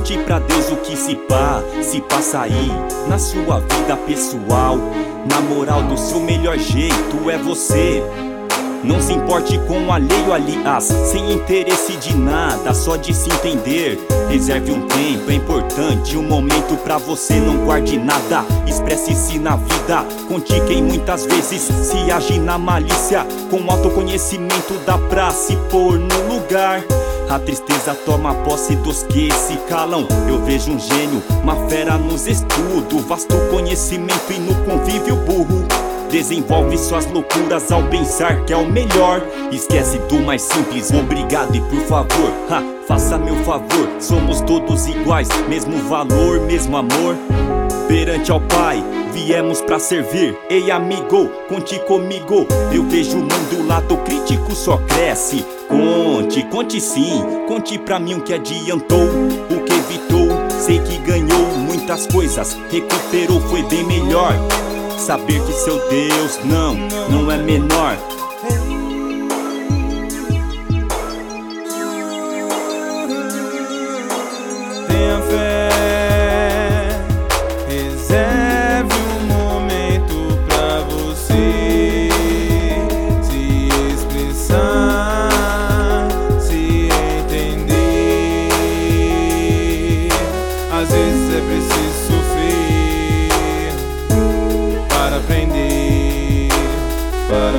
Conte pra Deus o que se passa aí na sua vida pessoal. Na moral, do seu melhor jeito é você. Não se importe com o alheio, aliás, sem interesse de nada, só de se entender. Reserve um tempo, é importante, um momento pra você, não guarde nada. Expresse-se na vida, conte quem muitas vezes se age na malícia. Com autoconhecimento dá pra se pôr no lugar. A tristeza toma posse dos que se calam. Eu vejo um gênio, uma fera nos estudos, vasto conhecimento e no convívio burro. Desenvolve suas loucuras ao pensar que é o melhor. Esquece do mais simples, obrigado e por favor, faça meu favor. Somos todos iguais, mesmo valor, mesmo amor. Perante ao Pai, viemos pra servir. Ei amigo, conte comigo. Eu vejo o mundo, o lado crítico só cresce. Conte sim, conte pra mim o que adiantou, o que evitou. Sei que ganhou muitas coisas, recuperou, foi bem melhor. Saber que seu Deus não é menor. Tenha fé, reserve um momento pra você se expressar, se entender. Às vezes é preciso sofrer para aprender, para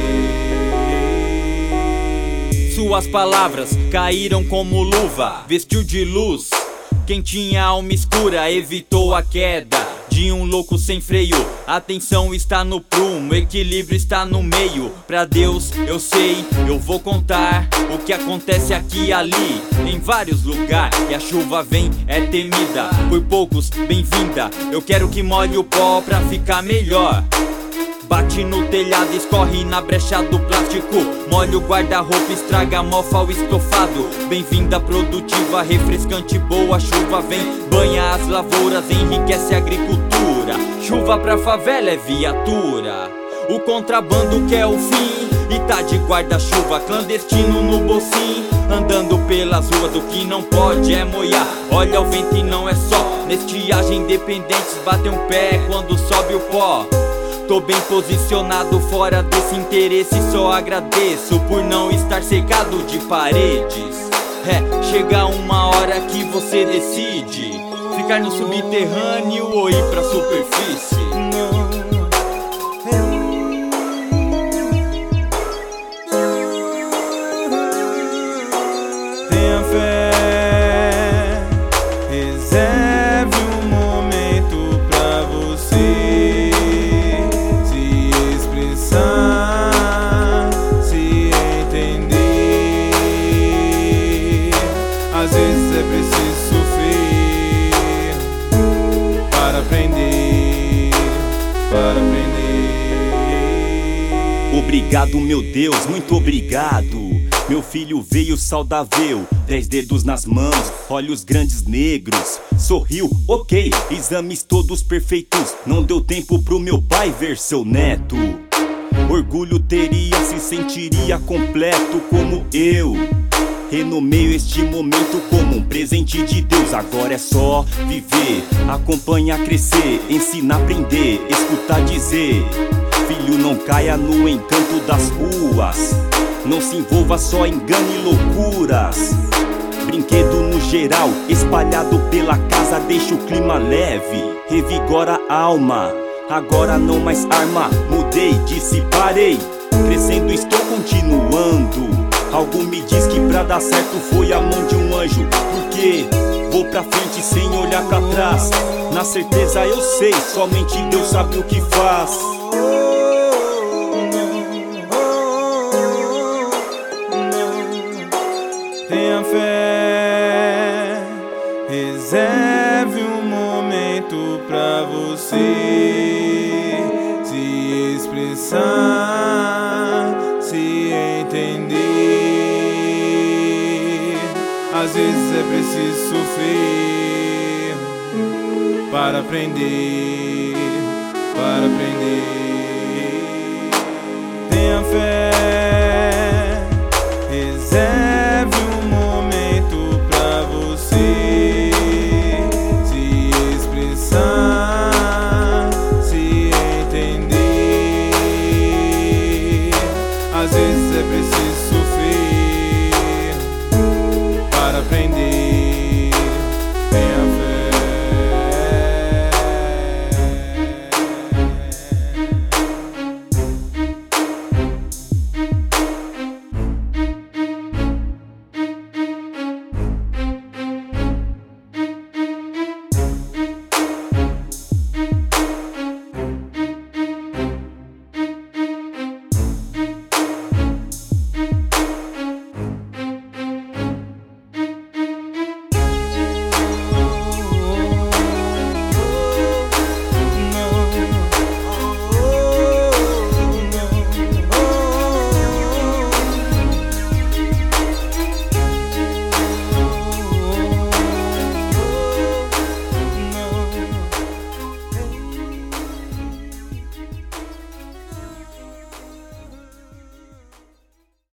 aprender. Suas palavras caíram como luva, vestiu de luz. Quem tinha alma escura evitou a queda de um louco sem freio. Atenção está no prumo, equilíbrio está no meio. Pra Deus eu sei, eu vou contar o que acontece aqui e ali, em vários lugares. E a chuva vem, é temida, por poucos bem-vinda. Eu quero que molhe o pó pra ficar melhor. Bate no telhado, escorre na brecha do plástico. Molha o guarda-roupa, estraga, mofa o estofado. Bem-vinda, produtiva, refrescante, boa chuva vem. Banha as lavouras, enriquece a agricultura. Chuva pra favela é viatura. O contrabando quer o fim e tá de guarda-chuva clandestino no bolsinho. Andando pelas ruas, o que não pode é molhar. Olha o vento e não é só nestiagem, independentes batem um pé quando sobe o pó. Tô bem posicionado fora desse interesse, só agradeço por não estar cercado de paredes. Chega uma hora que você decide ficar no subterrâneo ou ir pra superfície. Tenha fé, reserve um momento pra você se entender. Às vezes é preciso sofrer para aprender, para aprender. Obrigado, meu Deus, muito obrigado. Meu filho veio saudável, 10 dedos nas mãos, olhos grandes negros. Sorriu, ok, exames todos perfeitos. Não deu tempo pro meu pai ver seu neto. Orgulho teria, se sentiria completo como eu. Renomeio este momento como um presente de Deus. Agora é só viver, acompanhar crescer, ensinar, aprender, escutar dizer. Filho, não caia no encanto das ruas, não se envolva só em engano e loucuras. Brinquedo no geral, espalhado pela casa, deixa o clima leve, revigora a alma. Agora não mais arma, mudei, disse parei. Crescendo estou continuando. Algo me diz que pra dar certo foi a mão de um anjo. Porque vou pra frente sem olhar pra trás. Na certeza eu sei, somente Deus sabe o que faz. Tenha fé, reserve um momento pra você se expressar, se entender. Às vezes é preciso sofrer para aprender.